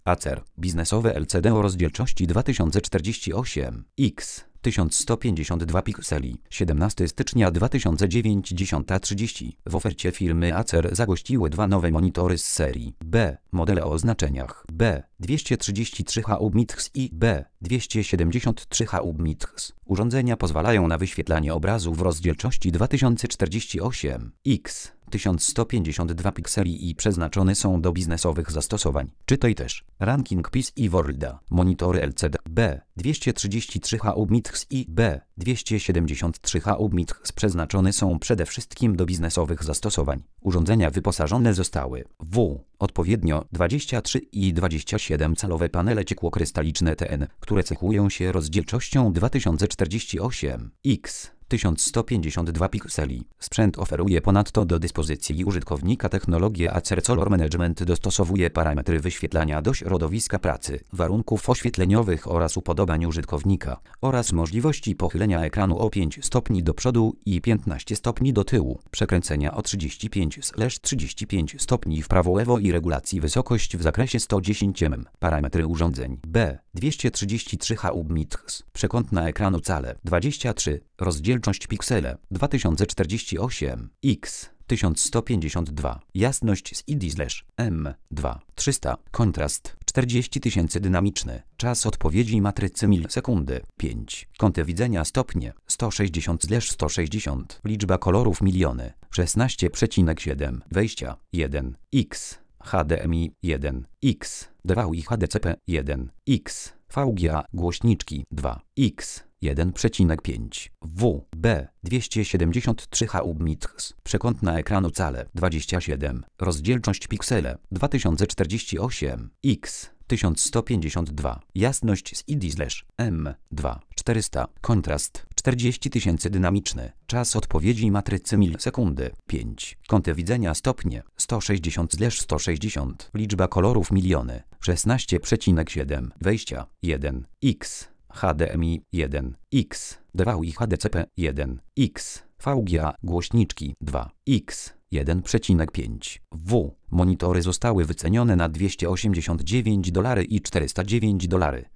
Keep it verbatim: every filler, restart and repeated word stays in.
Acer biznesowe L C D o rozdzielczości dwa tysiące czterdzieści osiem x tysiąc sto pięćdziesiąt dwa pikseli. siedemnastego stycznia dwa tysiące dziewięć, dziesiąta trzydzieści. W ofercie firmy Acer zagościły dwa nowe monitory z serii B. Modele o oznaczeniach B dwieście trzydzieści trzy H U Mix i B dwieście siedemdziesiąt trzy H U Mix. Urządzenia pozwalają na wyświetlanie obrazu w rozdzielczości dwa tysiące czterdzieści osiem x tysiąc sto pięćdziesiąt dwa pikseli i przeznaczone są do biznesowych zastosowań. Czytaj też ranking P C i Worlda. Monitory L C D B dwieście trzydzieści trzy H U Mix i B dwieście siedemdziesiąt trzy H U Mix przeznaczone są przede wszystkim do biznesowych zastosowań. Urządzenia wyposażone zostały w odpowiednio dwadzieścia trzy i dwadzieścia siedem calowe panele ciekłokrystaliczne T N, które cechują się rozdzielczością dwa tysiące czterdzieści osiem x tysiąc sto pięćdziesiąt dwa pikseli. Sprzęt oferuje ponadto do dyspozycji użytkownika technologię Acer Color Management, dostosowuje parametry wyświetlania do środowiska pracy, warunków oświetleniowych oraz upodobań użytkownika oraz możliwości pochylenia ekranu o pięć stopni do przodu i piętnaście stopni do tyłu, przekręcenia o trzydzieści pięć trzydzieści pięć stopni w prawo-lewo i regulacji wysokość w zakresie sto dziesięć milimetrów. Parametry urządzeń B dwieście trzydzieści trzy H U Mix, przekątna ekranu cale dwadzieścia trzy, rozdzielczość piksele dwa tysiące czterdzieści osiem x tysiąc sto pięćdziesiąt dwa, jasność z I D/M dwa trzysta, kontrast czterdzieści tysięcy, dynamiczny, czas odpowiedzi matrycy milisekundy pięć, kąty widzenia stopnie sto sześćdziesiąt sto sześćdziesiąt, liczba kolorów miliony szesnaście przecinek siedem, wejścia jeden x, H D M I jeden x, D V I H D C P jeden x, V G A głośniczki dwa x, jeden przecinek pięć, W B dwieście siedemdziesiąt trzy H U Mix, przekątna ekranu cale dwadzieścia siedem, rozdzielczość piksele dwa tysiące czterdzieści osiem x tysiąc sto pięćdziesiąt dwa, jasność z I D/M dwa czterysta, kontrast czterdzieści tysięcy, dynamiczny, czas odpowiedzi matrycy milisekundy pięć, kąty widzenia stopnie sto sześćdziesiąt sto sześćdziesiąt, liczba kolorów miliony szesnaście przecinek siedem, wejścia jeden x, H D M I jeden x, D V I H D C P jeden x, V G A głośniczki dwa x, jeden przecinek pięć, W. Monitory zostały wycenione na dwieście osiemdziesiąt dziewięć dolarów i czterysta dziewięć dolarów.